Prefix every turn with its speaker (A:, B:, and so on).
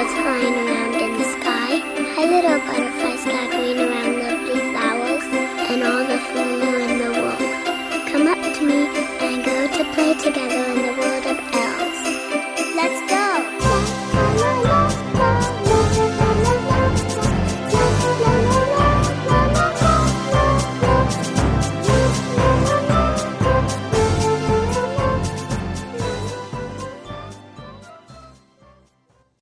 A: clouds flying around in the sky. Hi, little butterfly.